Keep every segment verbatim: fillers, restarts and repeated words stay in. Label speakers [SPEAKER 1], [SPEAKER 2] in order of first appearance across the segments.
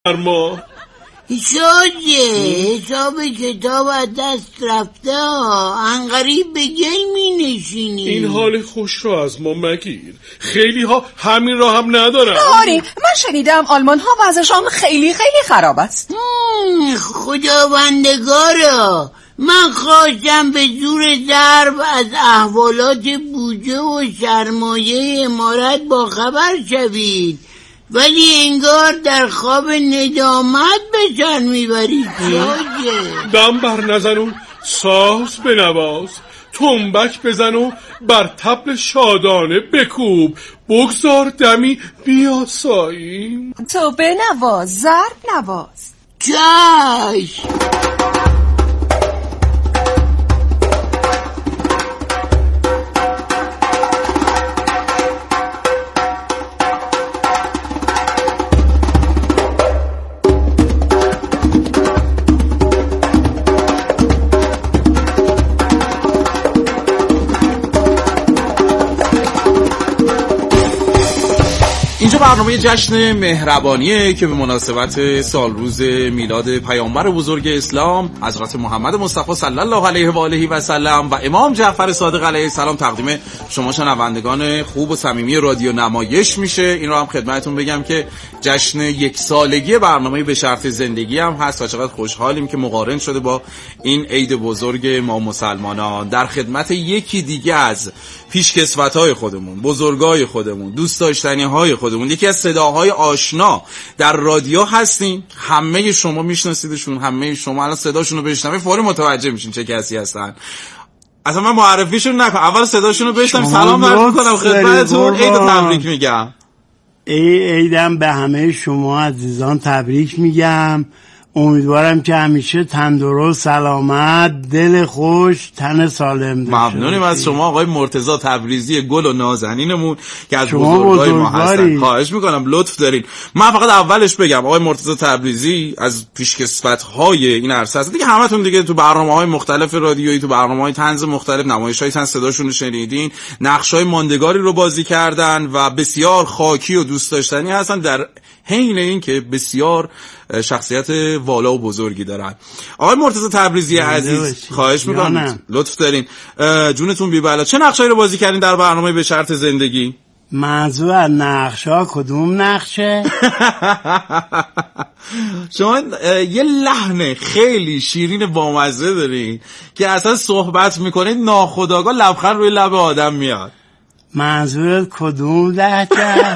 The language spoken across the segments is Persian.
[SPEAKER 1] ما
[SPEAKER 2] شاجه حساب کتاب از دست رفته ها، انقریب به گل می نشینی.
[SPEAKER 1] این حال خوش رو از ما مگیر، خیلی ها همین را هم ندارن.
[SPEAKER 3] آری من شنیدم آلمان ها وضعشان خیلی خیلی خراب است.
[SPEAKER 2] خداوندگارا، من خواستم به زور ضرب از احوالات بودجه و سرمایه امارت با خبر شوید، ولی انگار در خواب ندامت به سر میبرید.
[SPEAKER 1] دم بر نزن و ساز بنواز، تنبک بزن و بر طبل شادانه بکوب، بگذار دمی بیاساییم.
[SPEAKER 3] تو بنواز، ضرب نواز.
[SPEAKER 2] چشم.
[SPEAKER 4] اینجا برنامه جشن مهربانیه که به مناسبت سالروز میلاد پیامبر بزرگ اسلام حضرت محمد مصطفی صلی الله علیه و آله و سلم و امام جعفر صادق علیه السلام تقدیم شما شنوندگان خوب و صمیمی رادیو نمایش میشه. این رو هم خدمتتون بگم که جشن یک سالگی برنامه به شرط زندگی هم هست و چقدر خوشحالیم که مقارن شده با این عید بزرگ ما مسلمانان. در خدمت یکی دیگه از پیشکسوت‌های خودمون، بزرگای خودمون، دوست داشتنی‌های خودمون، یکی از صداهای آشنا در رادیو هستین. همه شما میشناسیدشون، همه شما الان صداشون رو بشنوید فوری متوجه میشین چه کسی هستن. اصلا من معرفیشون نکنم، اول صداشون رو بشنویم. سلام عرض می‌کنم خدمتتون، عید تبریک میگم.
[SPEAKER 5] ای عیدم به همه شما عزیزان تبریک میگم. امیدوارم که همیشه تندرست، سلامت، دل خوش، تن سالم داشته.
[SPEAKER 4] ممنونیم از شما آقای مرتضی تبریزی گل و نازنینمون که از بزرگای ما هستن. خواهش میکنم لطف دارین. من فقط اولش بگم آقای مرتضی تبریزی از پیشکسوت‌های این عرصه هست دیگه. همتون دیگه تو برنامه‌های مختلف رادیویی، تو برنامه‌های طنز مختلف، نمایش‌های طنز صداشون رو شنیدین، نقش‌های ماندگاری رو بازی کردن و بسیار خاکی و دوست داشتنی هستن، در حین این که بسیار شخصیت والا و بزرگی دارن. آقای مرتضی تبریزی عزیز خواهش میکنم لطف دارین جونتون بی بلا، چه نقشایی رو بازی کردین در برنامه به شرط زندگی؟
[SPEAKER 5] منظور از نقشا کدوم نقشه؟
[SPEAKER 4] شما یه لحن خیلی شیرین بامزه دارین که اصلا صحبت میکنید ناخودآگاه لبخند روی لب آدم میاد.
[SPEAKER 5] منظورت کدوم لهجه؟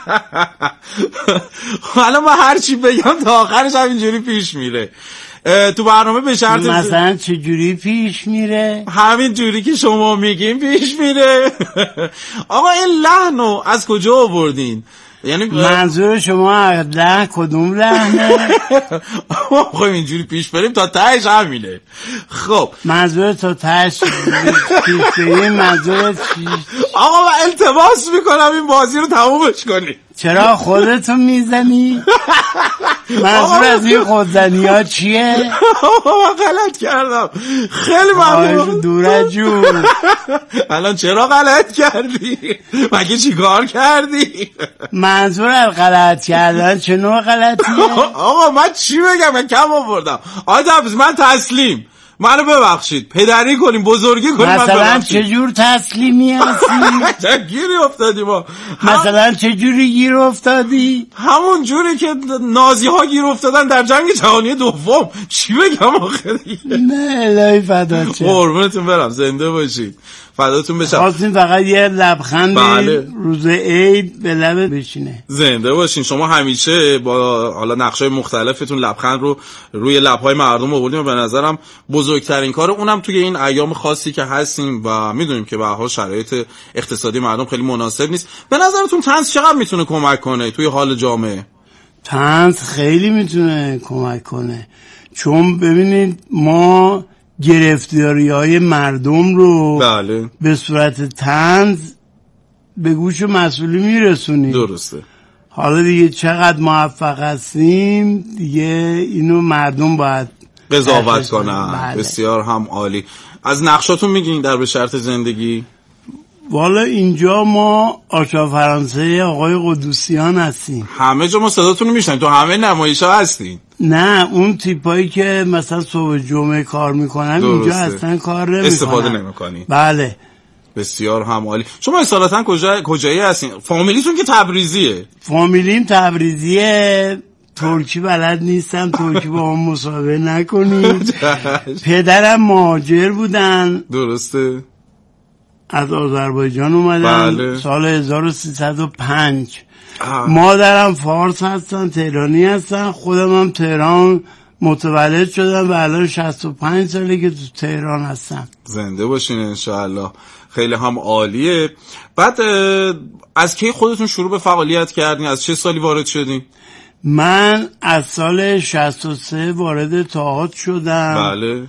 [SPEAKER 4] حالا من هر چی بگم تا آخرش همینجوری پیش میره. تو برنامه به شرط
[SPEAKER 5] مثلا چه جوری پیش میره؟
[SPEAKER 4] همین جوری که شما میگین پیش میره. آقا این لحنو از کجا آوردین؟ یعنی
[SPEAKER 5] منظور شما از لحن کدوم لحنه؟
[SPEAKER 4] خب اینجوری پیش بریم تا تهش همینه. خب
[SPEAKER 5] منظور تا تهش پیش بریم منظور چی؟
[SPEAKER 4] آقا من التماس میکنم این بازی رو تمومش کنی.
[SPEAKER 5] چرا خودتو میزنی؟ منظور از این خودزنی ها چیه؟
[SPEAKER 4] من غلط کردم، خیلی ممنون.
[SPEAKER 5] دوره جون
[SPEAKER 4] الان چرا غلط کردی؟ مگه چی کار کردی؟
[SPEAKER 5] منظور از غلط کردن چه نوع غلطیه؟
[SPEAKER 4] آقا من چی بگم؟ من کم آوردم. آقا تبریز من تسلیم، منو ببخشید، پدری کنیم، بزرگی کنیم.
[SPEAKER 5] مثلا چه جور تسلیمی هستی؟
[SPEAKER 4] چه گیری افتادی ما؟
[SPEAKER 5] مثلا چه جوری گیر افتادی؟
[SPEAKER 4] همون جوری که نازی ها گیر افتادن در جنگ جهانی دوم. چی بگم آخه دیگه؟
[SPEAKER 5] نه الهی فدا چه.
[SPEAKER 4] قربونتون برم، زنده باشید، فداتون بشم.
[SPEAKER 5] خواستیم فقط یه لبخند بله. روز عید به لب بشینه.
[SPEAKER 4] زنده باشین. شما همیشه با حالا نقشای مختلفتون لبخند رو روی لب‌های مردم آوردیم و به نظرم بزرگترین کار، اونم توی این ایام خاصی که هستیم و میدونیم که به هر حال شرایط اقتصادی مردم خیلی مناسب نیست. به نظرتون طنز چقدر میتونه کمک کنه توی حال جامعه؟
[SPEAKER 5] طنز خیلی میتونه کمک کنه، چون ببینید ما گرفتاری های مردم رو
[SPEAKER 4] بله.
[SPEAKER 5] به صورت طنز به گوش مسئولی میرسونیم.
[SPEAKER 4] درسته.
[SPEAKER 5] حالا دیگه چقدر موفق هستیم دیگه اینو مردم باید
[SPEAKER 4] قضاوت کنن. بله. بسیار هم عالی. از نقشاتون میگین در به شرط زندگی؟
[SPEAKER 5] والا اینجا ما آشا فرانسه آقای قدوسیان هستیم.
[SPEAKER 4] همه جا ما صداتون رو میشنیم، تو همه نمایش ها هستین.
[SPEAKER 5] نه اون تیپایی که مثلا صبح جمعه کار میکنن اینجا اصلا کار نمیکنن،
[SPEAKER 4] استفاده نمیکنی.
[SPEAKER 5] بله
[SPEAKER 4] بسیار هم عالی. شما اصالتا کجا کجایی هستین؟ فامیلیتون که تبریزیه؟
[SPEAKER 5] فامیلیم تبریزیه. ترکی بلد نیستم، ترکی با هم مصاحبه نکنید. پدرم مهاجر بودن.
[SPEAKER 4] درسته.
[SPEAKER 5] از آذربایجان اومدن.
[SPEAKER 4] بله.
[SPEAKER 5] سال هزار و سیصد و پنج. مادرم فارس هستن، تهرانی هستن. خودم هم تهران متولد شدم و الان شصت و پنج ساله که تو تهران هستم.
[SPEAKER 4] زنده باشین انشاءالله. خیلی هم عالیه. بعد از کی خودتون شروع به فعالیت کردین؟ از چه سالی وارد شدین؟
[SPEAKER 5] من از سال شصت و سه وارد تئاتر شدم.
[SPEAKER 4] بله.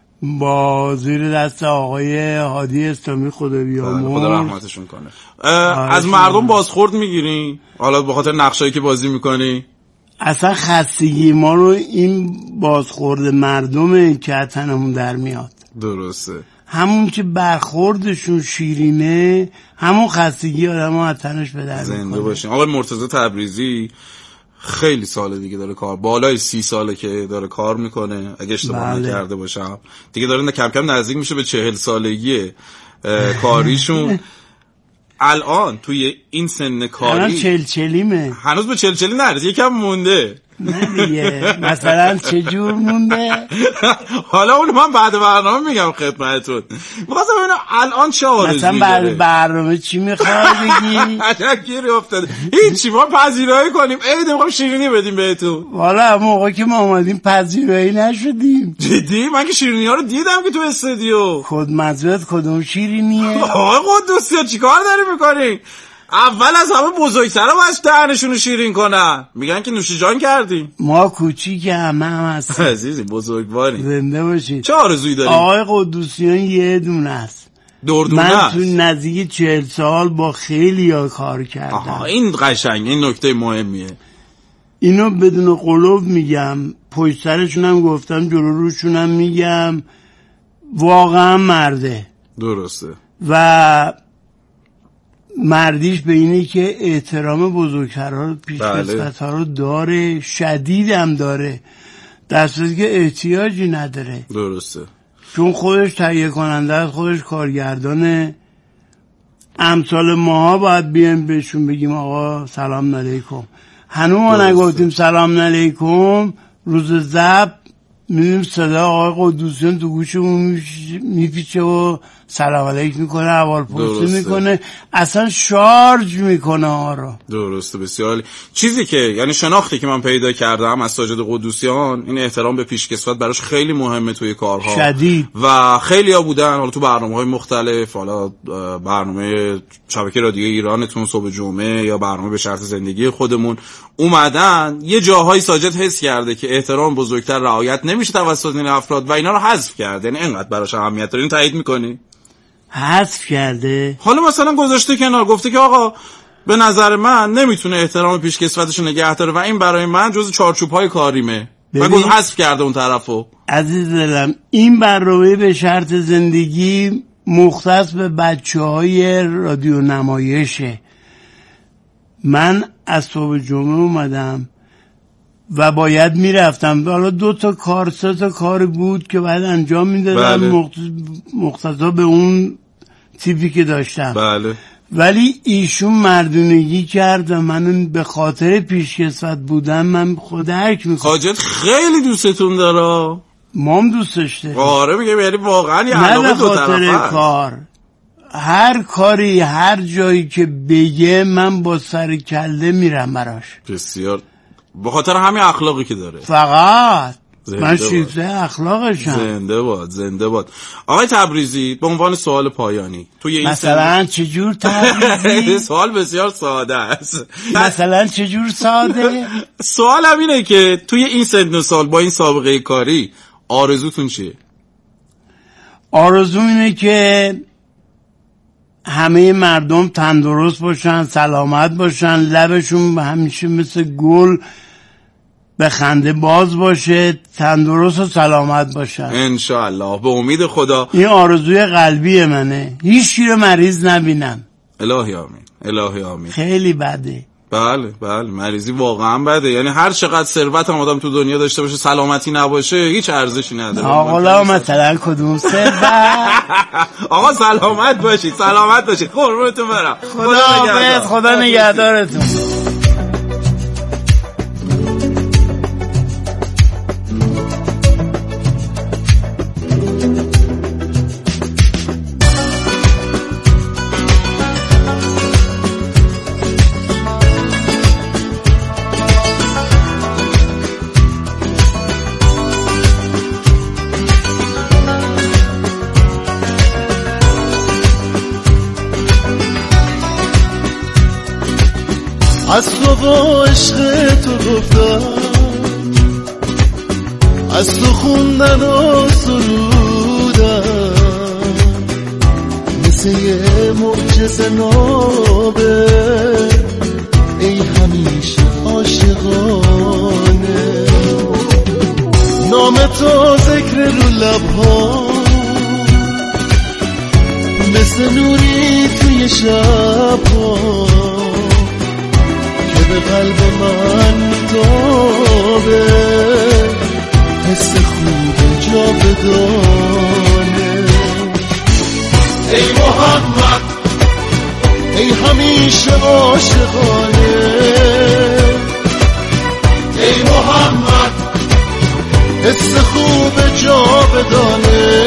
[SPEAKER 5] با زیر دست آقای هادی اسلامی خدا بیامرز،
[SPEAKER 4] خدا رحمتشون کنه. از مردم بازخورد میگیرین؟ حالا به خاطر نقشایی که بازی میکنی؟
[SPEAKER 5] اصلا خستگی ما رو این بازخورد مردمه که تنمون در میاد.
[SPEAKER 4] درسته.
[SPEAKER 5] همون که برخوردشون شیرینه، همون خستگی آدم ها تنش به در میکنه.
[SPEAKER 4] زنده باشین. آقای مرتضی تبریزی خیلی ساله دیگه داره کار، بالای سی ساله که داره کار میکنه اگه اشتباه
[SPEAKER 5] بله.
[SPEAKER 4] نکرده باشم. دیگه داره کم کم نزدیک میشه به چهل سالگی کاریشون. الان توی این سن کاری
[SPEAKER 5] الان چل چلیمه.
[SPEAKER 4] هنوز به چل چلی نرسید، یکم مونده.
[SPEAKER 5] نه دیگه. مثلا چه جور مونده؟
[SPEAKER 4] حالا اون من بعد برنامه میگم خدمتتون. می‌خواستم ببینم الان چه آرزویی
[SPEAKER 5] مثلا بعد برنامه چی میخوای بگی؟
[SPEAKER 4] عجب گیری افتاده. هیچی، ما پذیرایی کنیم. عید میخوام شیرینی بدیم بهتون.
[SPEAKER 5] والا موقعی که ما اومدیم پذیرایی نشدیم.
[SPEAKER 4] جدی؟ من که شیرینی ها رو دیدم که تو استودیو.
[SPEAKER 5] خود مزرعت کدوم شیرینیه؟
[SPEAKER 4] آقای قدوسیان چیکار داری میکنی؟ اول از همه بزرگترا باید دهنشون رو شیرین کنن. میگن که نوش جان کردیم.
[SPEAKER 5] ما کوچیک همه هم هستیم.
[SPEAKER 4] عزیزی بزرگواری.
[SPEAKER 5] زنده باشید.
[SPEAKER 4] چه آرزویی داری؟
[SPEAKER 5] آقای قدوسیان یه دونه است.
[SPEAKER 4] دردونه
[SPEAKER 5] من
[SPEAKER 4] است.
[SPEAKER 5] تو نزدیک چهل سال با خیلی ها کار کردم.
[SPEAKER 4] آها، این قشنگ، این نکته مهمیه.
[SPEAKER 5] اینو بدون قلوب میگم، پشت سرشون هم گفتم، جلو روشون هم میگم، واقعا مرده.
[SPEAKER 4] درسته.
[SPEAKER 5] و مردیش به اینه که احترام بزرگترها رو، پیشکسوت‌ها رو داره، شدیدم داره، در صورتی که احتیاجی نداره.
[SPEAKER 4] درسته.
[SPEAKER 5] چون خودش تهیه کننده است، خودش کارگردانه. امثال ماها باید بیایم بهشون بگیم آقا سلام علیکم. هنوز ما نگفتیم سلام علیکم. روز ضبط میبینیم صدا آقای قدوسیان تو گوشمون میپیچه و سلام علیک میکنه، اول پرسی میکنه، اصلا شارژ میکنه ها رو.
[SPEAKER 4] درسته. بسیار عالی. چیزی که یعنی شناختی که من پیدا کردم از ساجد قدوسیان، این احترام به پیشکسوت براش خیلی مهمه توی کارها.
[SPEAKER 5] شدید.
[SPEAKER 4] و خیلی ها بودن حالا تو برنامه‌های مختلف، حالا برنامه شبکه رادیو ایرانتون صبح جمعه یا برنامه به شرط زندگی خودمون اومدن، یه جاهای ساجد حس کرده که احترام بزرگتر رعایت نمیشه توسط این افراد و اینا رو حذف کرده. یعنی اینقدر براش اهمیت داره. این تایید میکنی؟
[SPEAKER 5] حذف کرده.
[SPEAKER 4] حالا مثلا گذاشته کنار، گفته که آقا به نظر من نمیتونه احترام پیشکسوتش رو نگه داره و این برای من جز چارچوب‌های کاریمه. و گفت حذف کرده اون طرفو.
[SPEAKER 5] عزیز دلم، این برنامه به شرط زندگی مختص به بچه‌های رادیو نمایشه. من از صبح جمعه اومدم و باید میرفتم، حالا دو تا کار سه تا کار بود که باید انجام میدادم. بله. مقتضا به اون تیپی که داشتم.
[SPEAKER 4] بله.
[SPEAKER 5] ولی ایشون مردونگی کرد و من به خاطر پیشکسوت بودم من خود درک میکنم.
[SPEAKER 4] حاجت خیلی دوستتون داره.
[SPEAKER 5] مام دوستش داره.
[SPEAKER 4] آره میگم، یعنی واقعا یه علاقه دو طرفه.
[SPEAKER 5] نه به خاطر کار، هر کاری هر جایی که بگه من با سر کله میرم براش.
[SPEAKER 4] بسیار. به خاطر همین اخلاقی که داره
[SPEAKER 5] فقط. من شیفته اخلاقشم.
[SPEAKER 4] زنده باد، زنده باد. آقای تبریزی، به عنوان سوال پایانی توی این
[SPEAKER 5] مثلا چجور تبریزی؟
[SPEAKER 4] سوال بسیار ساده است.
[SPEAKER 5] مثلا چجور ساده؟
[SPEAKER 4] سوالم اینه که توی این سن و سال با این سابقه کاری آرزوتون چیه؟
[SPEAKER 5] آرزوم اینه که همه مردم تندرست باشن، سلامت باشن، لبشون همیشه مثل گل به خنده باز باشه، تندرست و سلامت باشه
[SPEAKER 4] انشاءالله. به امید خدا.
[SPEAKER 5] این آرزوی قلبی منه، هیچ چیز مریض نبینم.
[SPEAKER 4] الهی آمین، الهی آمین.
[SPEAKER 5] خیلی بده.
[SPEAKER 4] بله بله، مریضی واقعا بده. یعنی هر چقدر ثروت هم آدم تو دنیا داشته باشه سلامتی نباشه هیچ ارزشی نداره.
[SPEAKER 5] آقا مثلا کدوم ثروت؟
[SPEAKER 4] آقا سلامت باشید، سلامت باشید، قربونتون برم.
[SPEAKER 5] خدا حافظ، خدا نگهدارتون.
[SPEAKER 6] از تو با عشق تو گفتم، از تو خوندن و سرودم، مثل یه معجزه نابه، ای همیشه عاشقانه. نام تو ذکر رو لبها، مثل نوری توی شبها، به قلب من میتابه، حس خوب جاودانه. ای محمد، ای همیشه عاشقانه، ای محمد، حس خوب جاودانه.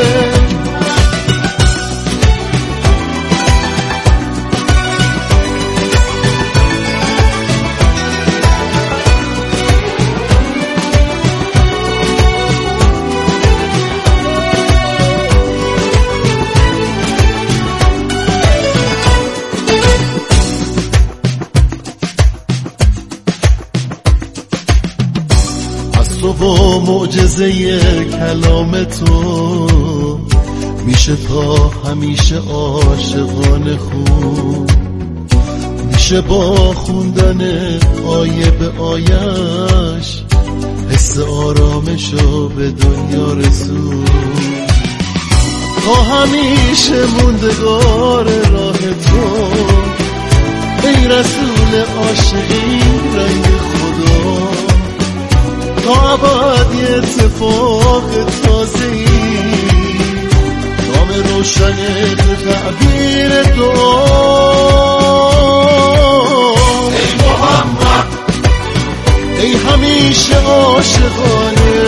[SPEAKER 6] با معجزه کلام تو میشه تا همیشه عاشقانه خوب، میشه با خوندن آیه به آیش حس آرامشو به دنیا رسون. تا همیشه موندگار راه تو، ای رسول عاشقین رنگ خدا، تا ابد یه اتفاق تازه‌ای، نام روشن تو تعبیر دعا. ای محمد، ای همیشه عاشقانه،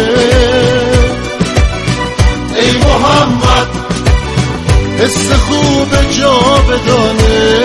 [SPEAKER 6] ای محمد، حس خوب جاودانه.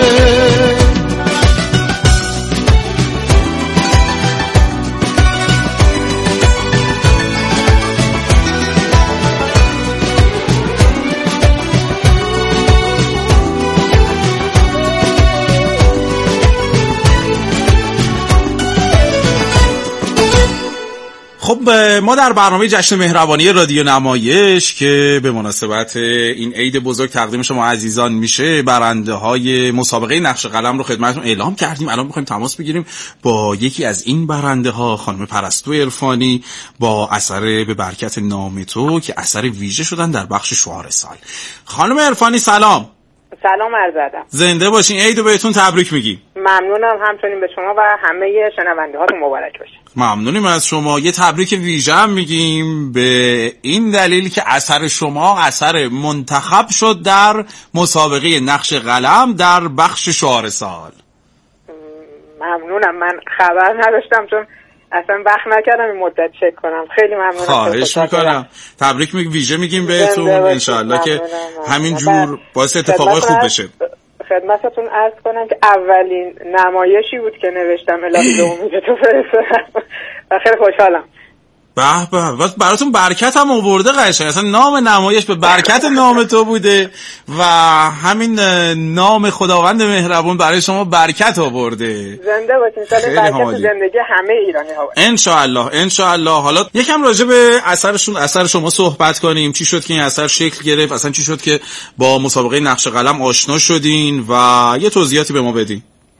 [SPEAKER 4] خب ما در برنامه جشن مهربانی رادیو نمایش که به مناسبت این عید بزرگ تقدیم شما عزیزان میشه، برنده های مسابقه نقش قلم رو خدمتتون اعلام کردیم. الان می‌خوایم تماس بگیریم با یکی از این برنده ها، خانم پرستو عرفانی، با اثر به برکت نام تو که اثر ویژه شدن در بخش شعار سال. خانم عرفانی سلام.
[SPEAKER 7] سلام عرض ادب.
[SPEAKER 4] زنده باشین، عیدو بهتون تبریک میگیم.
[SPEAKER 7] ممنونم، همچنین به شما و همه شنونده هاتون مبارک باشه.
[SPEAKER 4] ممنونیم از شما. یه تبریک ویژه هم میگیم به این دلیل که اثر شما اثر منتخب شد در مسابقه نقش قلم در بخش شعار سال.
[SPEAKER 7] ممنونم، من خبر نداشتم چون اصلا وقت نکردم این مدت چک کنم. خیلی ممنونم.
[SPEAKER 4] خواهش میکنم. تبریک میگیم، ویژه میگیم بهتون، انشالله که همین جور باعث اتفاقای خوب بشه.
[SPEAKER 7] خدمتتون عرض کنم که اولین نمایشی بود که نوشتم الهی به امید تو فرستادم و خیلی خوشحالم.
[SPEAKER 4] به به، براتون برکت هم آورده قشنگ. اصلا نام نمایش به برکت نام تو بوده و همین نام خداوند مهربون برای شما برکت آورده.
[SPEAKER 7] زنده باشین، سال برکت زندگی همه ایرانی ها باشه
[SPEAKER 4] ان شاء الله. ان شاء الله. حالا یکم راجع به اثرشون اثر شما صحبت کنیم. چی شد که این اثر شکل گرفت؟ اصلا چی شد که با مسابقه نقش قلم آشنا شدین و یه توضیحاتی به ما بدین؟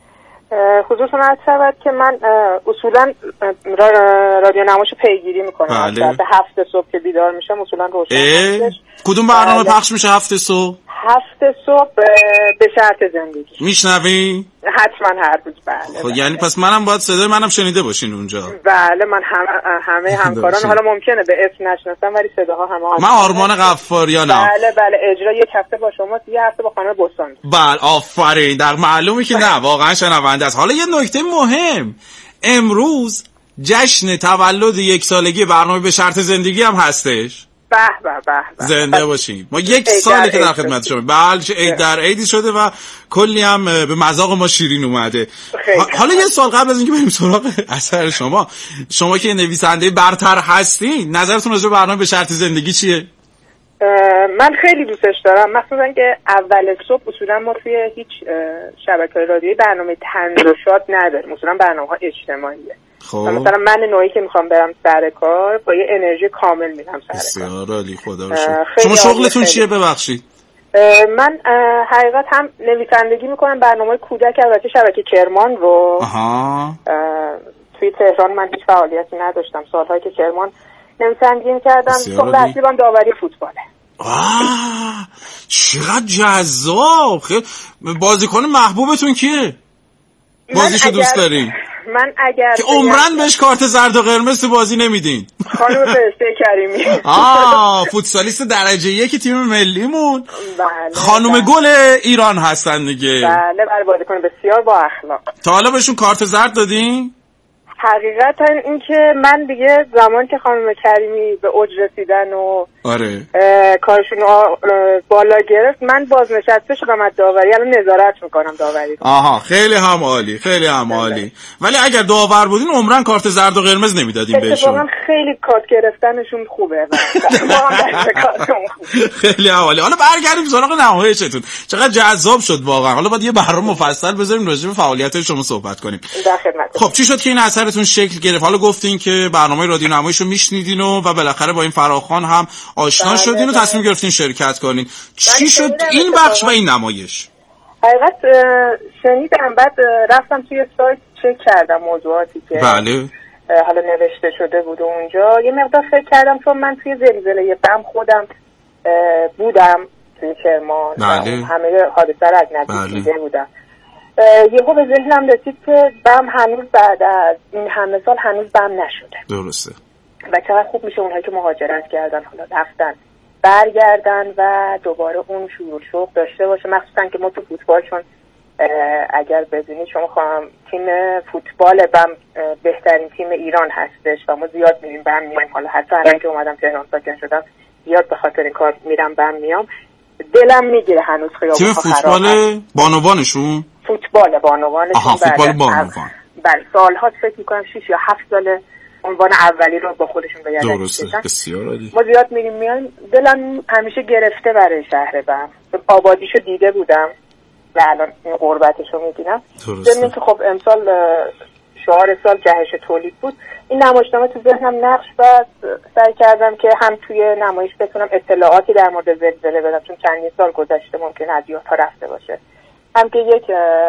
[SPEAKER 7] خصوصا از شود که من اصولا رادیو نماشو پیگیری میکنم.
[SPEAKER 4] بله.
[SPEAKER 7] به هفت صبح که بیدار میشم اصولا روشن هستش.
[SPEAKER 4] کدوم برنامه بله. پخش میشه هفت صبح؟
[SPEAKER 7] هفت صبح به شرط زندگی.
[SPEAKER 4] میشنوی؟
[SPEAKER 7] حتما هر روز. بله.
[SPEAKER 4] خب یعنی پس منم باید صدای منم شنیده باشین اونجا.
[SPEAKER 7] بله من هم همه همکاران حالا ممکنه به اسم نشناسم ولی صداها همه
[SPEAKER 4] من آرمان غفاریانم.
[SPEAKER 7] بله بله اجرا یک هفته با شما، یه هفته با خانم بستان.
[SPEAKER 4] بله آفرین. در معلومه که نه واقعا شنونده است. حالا یه نکته مهم، امروز جشن تولد یک سالگی برنامه به شرط زندگی هم هستش.
[SPEAKER 7] به به به
[SPEAKER 4] زنده باشین. ما یک ساله که در خدمت شما. بله عید در عیدی شده و کلی هم به مذاق ما شیرین اومده. حالا یه سوال قبل از اینکه بریم سراغ اثر شما، شما که نویسنده برتر هستین، نظرتون راجع به برنامه به شرط زندگی چیه؟
[SPEAKER 7] من خیلی دوستش دارم، مخصوصا که اول صبح اصولا ما توی هیچ شبکه‌های رادیویی برنامه طنز و شاد نداریم، اصولا برنامه‌ها اجتماعیه. خب مثلا من نوعی که میخوام برم سر کار با یه انرژی کامل میرم سر کار.
[SPEAKER 4] بسیار عالی، خدا رو شکر. شما شغلتون چیه ببخشید؟
[SPEAKER 7] من حقیقت هم نویسندگی میکنم برنامه کودک، البته شبکه کرمان رو.
[SPEAKER 4] آها.
[SPEAKER 7] توی تهران من هیچ فعالیتی نداشتم، سالهایی که کرمان نویسندگی میکردم. شغل اصلی هم داوری فوتباله.
[SPEAKER 4] آه چقدر جذاب. خیلی بازیکن محبوبتون کیه؟ بازیشو دوست دارین؟
[SPEAKER 7] من اگر
[SPEAKER 4] که عمرن بهش کارت زرد و قرمز بازی نمیدین.
[SPEAKER 7] خانم فرشته کریمی.
[SPEAKER 4] آه فوتسالیست درجه یک تیم ملیمون.
[SPEAKER 7] بله.
[SPEAKER 4] خانم بله. گل ایران هستن دیگه.
[SPEAKER 7] بله بله بازیکن بسیار با اخلاق.
[SPEAKER 4] تا حالا بهشون کارت زرد دادین؟
[SPEAKER 7] حقیقتا این که من دیگه زمان که خانم کریمی به اوج رسیدن و
[SPEAKER 4] آره
[SPEAKER 7] کارشون بالا گرفت، من بازنشسته شدم از داوری، الان نظارت میکنم داوری.
[SPEAKER 4] آها خیلی هم عالی، خیلی هم عالی. ولی اگر داور بودین عمرن کارت زرد و قرمز نمیدادین بهشون.
[SPEAKER 7] اتفاقا خیلی کارت گرفتنشون خوبه.
[SPEAKER 4] خیلی عالی. حالا برگردیم سراغ نمایشتون. چقدر جذاب شد واقعا. حالا باید یه برنامه مفصل بذاریم راجع به فعالیت شما صحبت کنیم.
[SPEAKER 7] در خدمت.
[SPEAKER 4] خب چی شد که این اثرتون شکل گرفت؟ حالا گفتین که برنامه رادیو نمایشو میشنیدین و و بالاخره با این فراخوان هم آشنا بله شدین و تصمیم گرفتین شرکت کنین. چی شد این بخش و این نمایش؟
[SPEAKER 7] حقیقت شنیدم، بعد رفتم توی سایت چک کردم موضوعاتی که
[SPEAKER 4] بله
[SPEAKER 7] حالا نوشته شده بود اونجا. یه مقدار فکر کردم چون من توی زلزله بم خودم بودم توی کرمان،
[SPEAKER 4] بله.
[SPEAKER 7] همه حادثه رو از نزدیک دیده بله. بودم. یهو به ذهنم رسید که بم هنوز بعد از این همه سال هنوز بم نشده.
[SPEAKER 4] درسته.
[SPEAKER 7] و چقدر خوب میشه اونهایی که مهاجرت کردن حالا رفتن برگردن و دوباره اون شروع شوق داشته باشه، مخصوصا که ما تو فوتبال چون اگر بدونید شما خواهم تیم فوتبال بم بهترین تیم ایران هستش و ما زیاد میریم بم میایم. حالا حتی الان که اومدم تهران ساکن شدم زیاد به خاطر این کار میرم بم میام. دلم میگیره هنوز خیابون
[SPEAKER 4] تیم فوتبال بانوانشون
[SPEAKER 7] فوتبال بانوانشون
[SPEAKER 4] آها فوتبال بانوان
[SPEAKER 7] بله سال‌ها فکر می‌کنم شش یا هفت ساله عنوان اولی رو با خودشون به یاد
[SPEAKER 4] درسته. بسیار عالی.
[SPEAKER 7] ما زیاد میریم میایم، دلم همیشه گرفته برای شهر بم. آبادیشو دیده بودم و الان این غربتشو می‌بینم. درسته که خب امسال شعار سال جهش تولید بود. این نمایشنامه تو ذهنم نقش بست، سعی کردم که هم توی نمایش بتونم اطلاعاتی در مورد زلزله بدم چون چندین سال گذشته ممکنه از یادها رفته باشه، هم که یک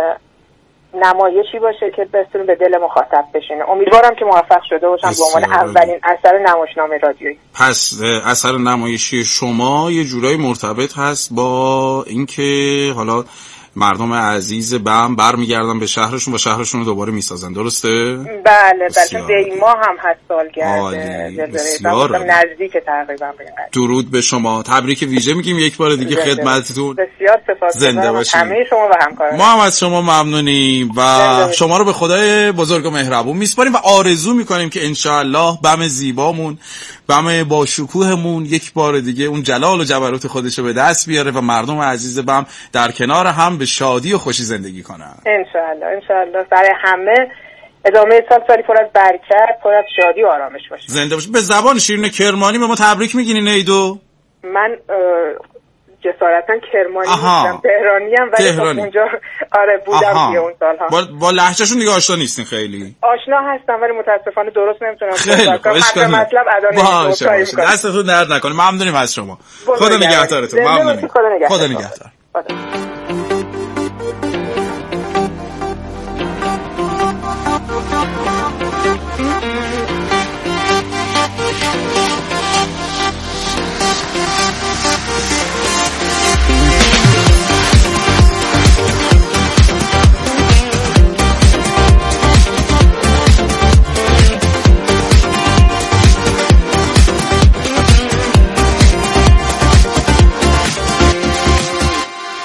[SPEAKER 7] نمایشی باشه که بتونه به دل مخاطب بشینه. امیدوارم که موفق شده باشم به عنوان اولین اثر نمایشنامه رادیویی.
[SPEAKER 4] پس اثر نمایشی شما یه جورایی مرتبط هست با اینکه حالا مردم عزیز بم برمیگردن به شهرشون و شهرشون رو دوباره میسازن، درسته؟
[SPEAKER 7] بله بله. دیما هم هست سالگرد
[SPEAKER 4] بسیار
[SPEAKER 7] نزدیک تقریبا.
[SPEAKER 4] درود به شما، تبریک ویژه میگیم یک بار دیگه خدمتتون.
[SPEAKER 7] بسیار سپاسگزارم
[SPEAKER 4] زنده باشید.
[SPEAKER 7] همه شما و همکاران.
[SPEAKER 4] ما هم از شما ممنونیم و شما رو به خدای بزرگ و مهربون میسپاریم و آرزو میکنیم که انشاءالله بم زیبامون، بم با شکوهمون یک بار دیگه اون جلال و جبروت خودشو به دست بیاره و مردم عزیز بم در کنار هم به شادی و خوشی زندگی کنن.
[SPEAKER 7] انشاءالله انشاءالله برای همه ادامه سال سالی پر از برکت، پر از شادی و آرامش باشه.
[SPEAKER 4] زنده باشه. به زبان شیرین کرمانی به ما تبریک میگین عیدو؟
[SPEAKER 7] من جسارتا کرمانی نیستم، تهرانی ام ولی
[SPEAKER 4] تهرانی.
[SPEAKER 7] اونجا آره بودم دیگه اون سالها.
[SPEAKER 4] با, با لهجهشون دیگه آشنا نیستین خیلی؟
[SPEAKER 7] آشنا هستم ولی متاسفانه درست نمیتونم
[SPEAKER 4] صحبت کنم.
[SPEAKER 7] مطلب مطلب ادا نمیکنم.
[SPEAKER 4] دستتون درد نکنه. ممنونیم از شما. خدا نگهدارتون. ممنونیم. خدا نگهدار.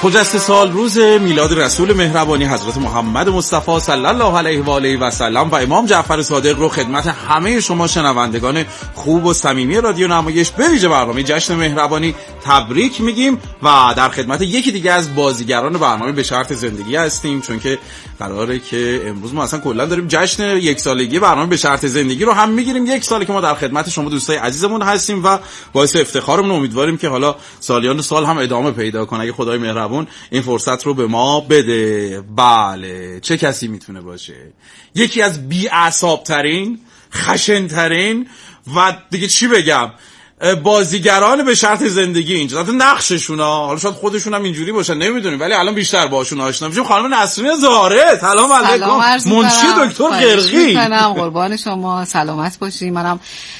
[SPEAKER 4] خجسته سال روز میلاد رسول مهربانی حضرت محمد مصطفی صلی الله علیه و آله و سلم و امام جعفر صادق رو خدمت همه شما شنوندگان خوب و صمیمی رادیو نمایش به ویژه برنامه جشن مهربانی تبریک میگیم و در خدمت یکی دیگه از بازیگران برنامه به شرط زندگی هستیم، چون که قراره که امروز ما اصلا کلا داریم جشن یک سالگی برنامه به شرط زندگی رو هم میگیریم. یک ساله که ما در خدمت شما دوستای عزیزمون هستیم و باعث افتخارمون، امیدواریم که حالا سالیان سال هم ادامه پیدا کنه اگه خدای مهربون این فرصت رو به ما بده. بله، چه کسی میتونه باشه؟ یکی از بی‌اعصاب ترین، خشن ترین و دیگه چی بگم بازیگران به شرط زندگی اینجا، حتی نقششون ها، حالا شاید خودشون هم اینجوری باشن نمیدونیم، ولی الان بیشتر باهاشون آشنا میشیم. خانم نسرین زهره، سلام علیکم. منشی دکتر قرقی.
[SPEAKER 3] منم قربان شما، سلامت باشی. منم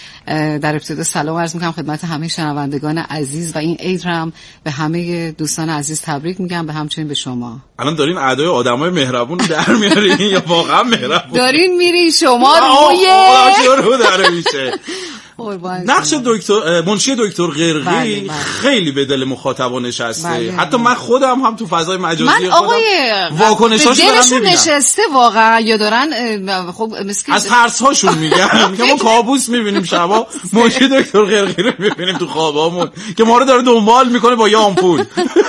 [SPEAKER 3] در ابتدا سلام عرض میکنم خدمت همه شنوندگان عزیز و این عید هم به همه دوستان عزیز تبریک میگم، به همچنین به شما.
[SPEAKER 4] الان دارین اعدای آدمای مهربون رو در میارین یا واقعا مهربون
[SPEAKER 3] دارین میرین شما روی
[SPEAKER 4] رو در میشه؟ نقش دکتر منشی دکتر قرقی بله بله. خیلی به دل مخاطبان نشسته بله. حتی من خودم هم تو فضای مجازی
[SPEAKER 3] من آقای
[SPEAKER 4] واکنشاشو دارم میبینم
[SPEAKER 3] نشسته واقعا، یا دارن خب مسکین
[SPEAKER 4] از ترس هاشون میگم میگم ما کابوس میبینیم شبا، منشی دکتر قرقی رو میبینیم تو خوابامون که ما رو داره دنبال میکنه با یه آمپول.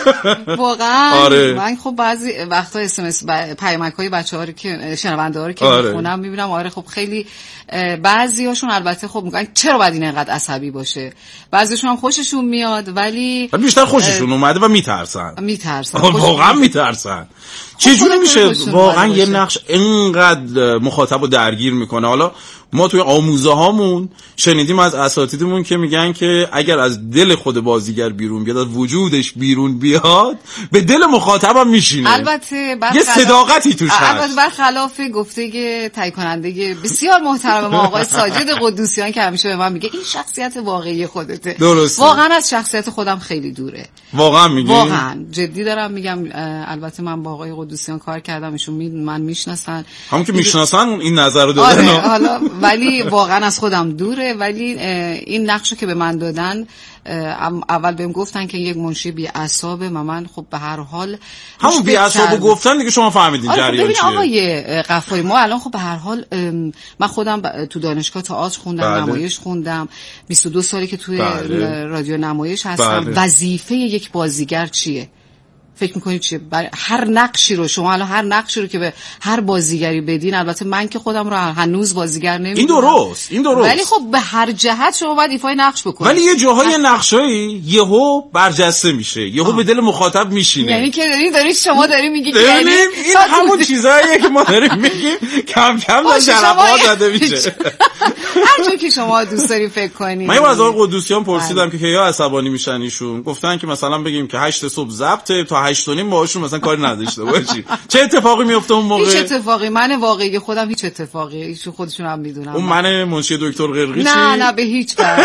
[SPEAKER 3] واقعا آره. من خب بعضی وقتا اس ام اس پیامک‌های بچه‌ها رو که شنونده‌ها رو که آره. میخونم میبینم آره خب خیلی بعضیاشون البته خب میگن چرا باید این انقدر عصبی باشه، بعضیشون هم خوششون میاد ولی
[SPEAKER 4] بیشتر خوششون اومده و میترسن
[SPEAKER 3] میترسن
[SPEAKER 4] واقعا میترسن. چجوری میشه واقعا یه نقش اینقدر مخاطبو درگیر میکنه؟ حالا ما توی آموزه هامون شنیدیم از اساتیدمون که میگن که اگر از دل خود بازیگر بیرون بیاد، از وجودش بیرون بیاد، به دل مخاطبم میشینه.
[SPEAKER 3] البته
[SPEAKER 4] یه صداقتی توش هست.
[SPEAKER 3] البته برخلاف گفته تهیه کننده بسیار محترم ما آقای ساجد قدوسیان که همیشه به من میگه این شخصیت واقعی خودته.
[SPEAKER 4] درسته.
[SPEAKER 3] واقعا از شخصیت خودم خیلی دوره.
[SPEAKER 4] واقعا میگی؟
[SPEAKER 3] واقعا جدی دارم میگم. البته من با آقای قدوسیان کار کردم، ایشون می من میشناسن،
[SPEAKER 4] همون که میشناسن این نظر رو دادن.
[SPEAKER 3] آره حالا ولی واقعا از خودم دوره. ولی این نقشو که به من دادن اول بهم گفتن که یک منشی بی اعصابه و من خب به هر حال
[SPEAKER 4] همون بی اعصابو گفتن دیگه شما فهمیدین
[SPEAKER 3] آره
[SPEAKER 4] جریان
[SPEAKER 3] چیه.
[SPEAKER 4] ببین
[SPEAKER 3] آقای قفاری ما الان خب به هر حال من خودم تو دانشگاه تئاتر خوندم بله. نمایش خوندم، بیست و دو سالی که توی بله. رادیو نمایش هستم. بله. وظیفه یک بازیگر چیه؟ فکر میکنید چیه؟ برای هر نقشی رو شما الان هر نقشی رو که به هر بازیگری بدین، البته من که خودم رو هنوز بازیگر نمیدونم،
[SPEAKER 4] این درست این درست
[SPEAKER 3] ولی خب به هر جهت شما باید ایفای نقش بکنید.
[SPEAKER 4] ولی یه جاهای نقشایی یهو برجسته میشه، یهو به دل مخاطب میشینه.
[SPEAKER 3] یعنی که دارید دارید شما داری میگی که
[SPEAKER 4] یعنی این همون چیزاییه که ما داریم میگیم کم کم داره شرفات زده میشه.
[SPEAKER 3] هر جا که شما دوست دارید فکر کنید.
[SPEAKER 4] من از آقای قدوسیان پرسیدم که یا عصبانی میشن ایشون، گفتن که مثلا بگیم که هشت صبح ضبط تا هشت و نیم باهاشون مثلا کاری نداشته باشی. چه اتفاقی میفته اون موقع؟
[SPEAKER 3] هیچ اتفاقی. من واقعی خودم هیچ اتفاقی، ایشون خودشون هم میدونن.
[SPEAKER 4] اون من منشی دکتر قرقی
[SPEAKER 3] نه نه به هیچ وجه.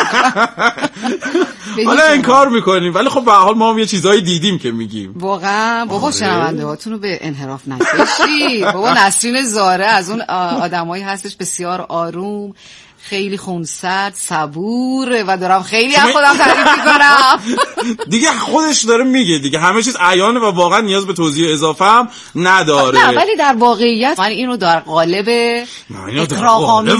[SPEAKER 4] حالا انکار میکنیم ولی خب به هر حال ما هم یه چیزایی دیدیم که میگیم.
[SPEAKER 3] واقعا بابا شنونده هاتون رو به انحراف نکشید. بابا نسرین زهره از اون آدمایی هستش بسیار آروم، خیلی خونسرد، صبور و دارم خیلی از خودم تعریف میکنم.
[SPEAKER 4] دیگه خودش داره میگه دیگه همه چیز عیانه و واقعا نیاز به توضیح اضافه هم نداره.
[SPEAKER 3] نه ولی در واقعیت من اینو در قالب
[SPEAKER 4] اطراق‌آمیز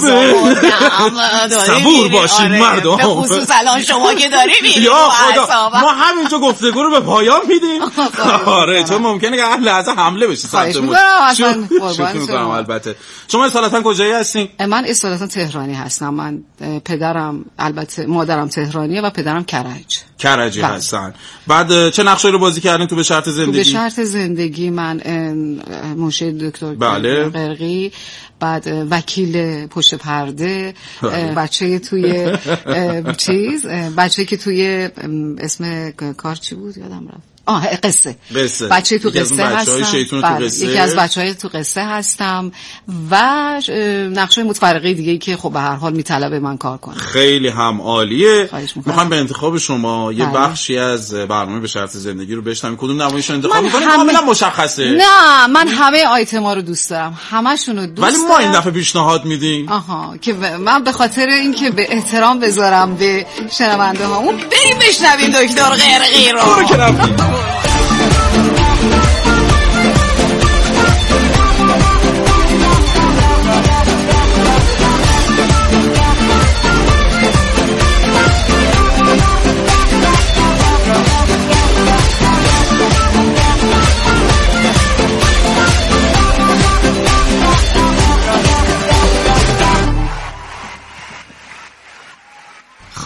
[SPEAKER 4] صبور باشین آره. مردم
[SPEAKER 3] به خصوص الان شما که داری میگی
[SPEAKER 4] یا خدا ما همینجا گفتگو رو به پایان میدیم. آره چون ممکنه که هر لحظه حمله بشه سمتمون. البته شما اصالتا کجایی هستین؟
[SPEAKER 3] من اصالتا تهرانی هستم. من پدرم البته مادرم تهرانیه و پدرم کرج.
[SPEAKER 4] کرجی هستن. بعد چه نقشی رو بازی کردین تو به شرط زندگی؟
[SPEAKER 3] تو به شرط زندگی من منشی دکتر
[SPEAKER 4] بله.
[SPEAKER 3] قرقی، بعد وکیل پشت پرده، بچه توی چیز بچه که توی اسم کار چی بود یادم رفت. آه قصه.
[SPEAKER 4] قصه.
[SPEAKER 3] بچه تو قصه هستم.
[SPEAKER 4] تو قصه.
[SPEAKER 3] یکی از بچهای تو قصه هستم و نقشای متفرقه دیگه که خب به هر حال میطلبه من کار کنم.
[SPEAKER 4] خیلی هم عالیه. میخوام به انتخاب شما یه بله. بخشی از برنامه به شرط زندگی رو بشنویم. کدوم نمایش رو انتخاب می‌کنید؟ کاملا مشخصه.
[SPEAKER 3] نه من همه آیتما رو دوست دارم. همشون رو دوست
[SPEAKER 4] دارم. ولی ما این دفعه پیشنهاد میدیم.
[SPEAKER 3] آها که من به خاطر اینکه به احترام بذارم به شنونده هامون بریم بشنویم دکتر قرقی رو.
[SPEAKER 4] برو که رفتیم.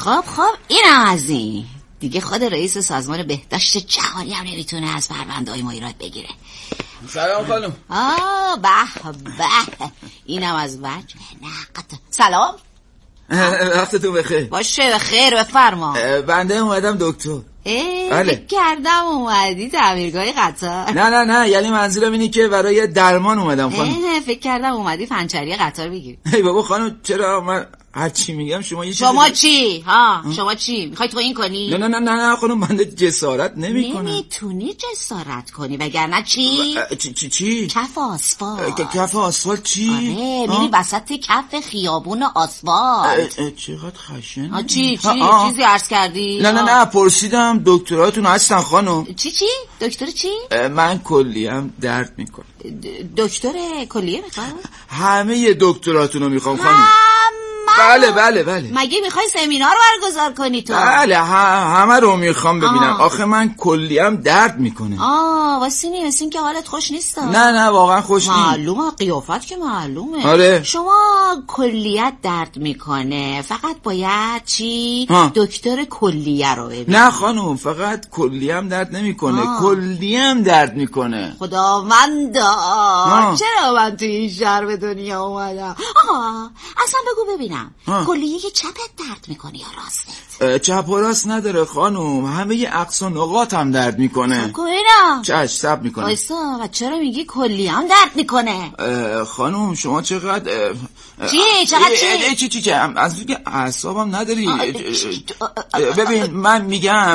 [SPEAKER 3] خب خب اینم از این دیگه. خود رئیس سازمان بهداشت جهانی هم نمیتونه از پرونده‌های ما ایراد بگیره.
[SPEAKER 4] سلام خانم.
[SPEAKER 3] آه به به، اینم از وجه نقد. سلام،
[SPEAKER 4] وقتتون بخیر.
[SPEAKER 3] باشه بخیر، بفرما.
[SPEAKER 4] بنده اومدم دکتر.
[SPEAKER 3] بله. فکر کردم اومدی تعمیرگاه قطار.
[SPEAKER 4] نه نه نه، یعنی منظورم اینه که برای درمان اومدم خانم.
[SPEAKER 3] فکر کردم اومدی فنچری قطار بگیری.
[SPEAKER 4] ای بابا خانم، چرا من هر چی میگم شما یه چیزی
[SPEAKER 3] شما چی؟ ها شما چی؟ میخوای تو این کنی؟
[SPEAKER 4] نه نه نه نه نه خانم، من جسارت نمیکنم.
[SPEAKER 3] نمیتونی جسارت کنی وگرنه چی؟
[SPEAKER 4] چی چی چی؟
[SPEAKER 3] کف آسفالت.
[SPEAKER 4] کف آسفالت چی؟
[SPEAKER 3] آره میری وسط کف خیابون آسفالت.
[SPEAKER 4] چقدر خشن.
[SPEAKER 3] چی چی چیزی عرض کردی؟
[SPEAKER 4] نه نه نه پرسیدم دکتراتون هستن خانم.
[SPEAKER 3] چی چی؟ دکتر چی؟
[SPEAKER 4] من کلیم درد میکنه.
[SPEAKER 3] دکتر کلیه میخوام؟
[SPEAKER 4] همه دکتراتونو میخوام خانم. بله بله بله.
[SPEAKER 3] مگه میخوای سمینار برگزار کنی تو؟
[SPEAKER 4] بله همه رو میخوام ببینم. آه. آخه من کلیم درد میکنه.
[SPEAKER 3] آه واسه این مثل این که حالت خوش نیست.
[SPEAKER 4] نه نه واقعا خوش نیست.
[SPEAKER 3] معلومه قیافت که معلومه.
[SPEAKER 4] آره.
[SPEAKER 3] شما کلیت درد میکنه، فقط باید چی؟ ها. دکتر کلیه رو ببین.
[SPEAKER 4] نه خانم، فقط کلیم درد نمیکنه، کلیم درد میکنه.
[SPEAKER 3] خداوندا چرا من تو این شهر به دنیا اومدم؟ آقا اصلا بگو ببینم کلیه چپت درد میکنه یا راستت؟
[SPEAKER 4] چپ و راست نداره خانم، همه اقصا نقاط هم درد میکنه.
[SPEAKER 3] سب کنینا
[SPEAKER 4] چش سب میکنه.
[SPEAKER 3] بایستا و چرا میگی کلیه هم درد میکنه؟
[SPEAKER 4] خانم شما چقدر
[SPEAKER 3] چی؟ چقدر چی؟
[SPEAKER 4] چی چی چی از اینکه اعصابم نداری. ببین من میگم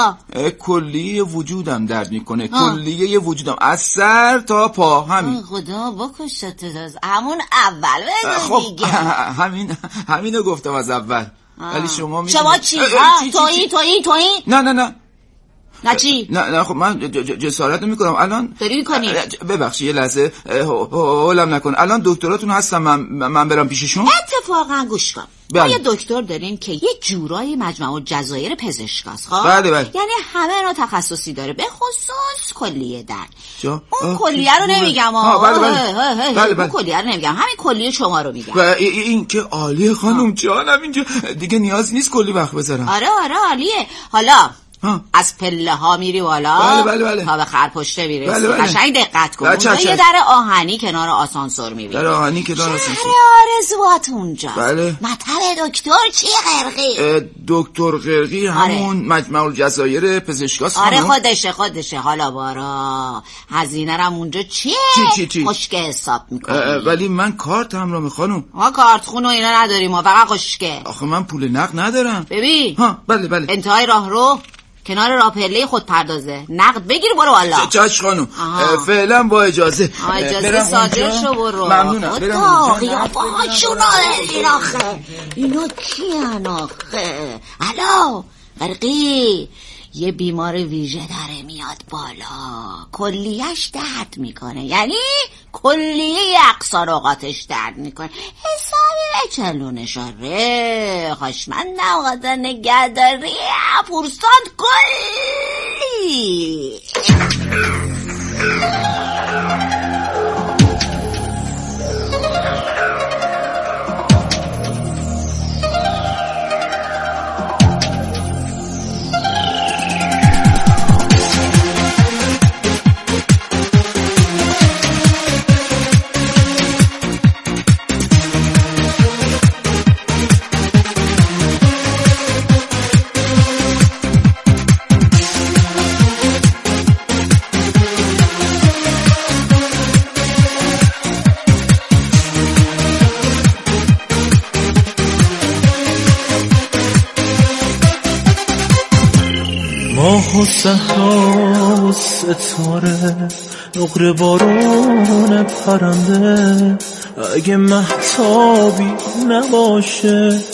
[SPEAKER 4] کلیه وجودم درد میکنه، کلیه وجودم از سر تا پا همین.
[SPEAKER 3] خدا بکشت از همون اول بگو دیگه.
[SPEAKER 4] همین همینو گفتم از اول. ولی شما میدونی
[SPEAKER 3] شما چی؟ تویی تویی تویی؟
[SPEAKER 4] نه نه نه
[SPEAKER 3] نه چی؟
[SPEAKER 4] نه نه خب من جسارت نمیکنم الان.
[SPEAKER 3] داری میکنی؟
[SPEAKER 4] ببخشید یه لحظه هولم نکن. الان دکتراتون هستم، من من برم پیششون؟
[SPEAKER 3] اتفاقا گوش کن. ما یه دکتر داریم که یه جورای مجمع الجزایر پزشکاست. خب
[SPEAKER 4] بله بله.
[SPEAKER 3] یعنی همه را تخصصی داره، به خصوص کلیه درد.
[SPEAKER 4] جا؟
[SPEAKER 3] اون کلیه رو نمیگم.
[SPEAKER 4] ها بله بله.
[SPEAKER 3] بله بله. اون کلیه رو نمیگم، همین کلیه شما رو میگم.
[SPEAKER 4] و این که عالیه خانم جانم، اینجا دیگه نیاز نیست کلی وقت بذارم.
[SPEAKER 3] آره آره عالیه. حالا ها. از پله ها میری بالا.
[SPEAKER 4] بله بله بله.
[SPEAKER 3] تا به خرپشته میرسی.
[SPEAKER 4] بله بله.
[SPEAKER 3] قشنگ دقت کن.
[SPEAKER 4] بله
[SPEAKER 3] اونجا یه در آهنی کنار آسانسور میبینی.
[SPEAKER 4] در آهنی کنار آسانسور.
[SPEAKER 3] شهر آرزوات اونجا.
[SPEAKER 4] بله.
[SPEAKER 3] مطب دکتر چی قرقی؟
[SPEAKER 4] دکتر قرقی همون آره. مجمع الجزایر پزشکاست.
[SPEAKER 3] آره خودشه خودشه. حالا بارا هزینه رم اونجا چیه؟
[SPEAKER 4] چی چی چی؟
[SPEAKER 3] خشکه حساب میکنی.
[SPEAKER 4] ولی من کارت هم رو میخوانم.
[SPEAKER 3] ما کارت خون و اینا نداریم، ما فقط خشکه.
[SPEAKER 4] آخه من پول نقد ندارم.
[SPEAKER 3] ببین
[SPEAKER 4] ها بله بله.
[SPEAKER 3] انتهای راه رو کنار راه پله خود پردازه، نقد بگیر برو والا.
[SPEAKER 4] چاش خانم فعلا با اجازه.
[SPEAKER 3] اجازه صادر شو برو.
[SPEAKER 4] ممنونم. برم اونجا.
[SPEAKER 3] قیافهاشون این آخه اینا کیان آخه؟ الو قرقی، یه بیمار ویژه داره میاد بالا، کلیهش درد میکنه، یعنی کلیه اقصار اوقاتش درد میکنه. حسابی چلونش آره خوشمندم قدر نگهداری پرسان کلی.
[SPEAKER 6] ماه و صحرا و ستاره نقره بارون پرنده، اگه مهتابی نباشه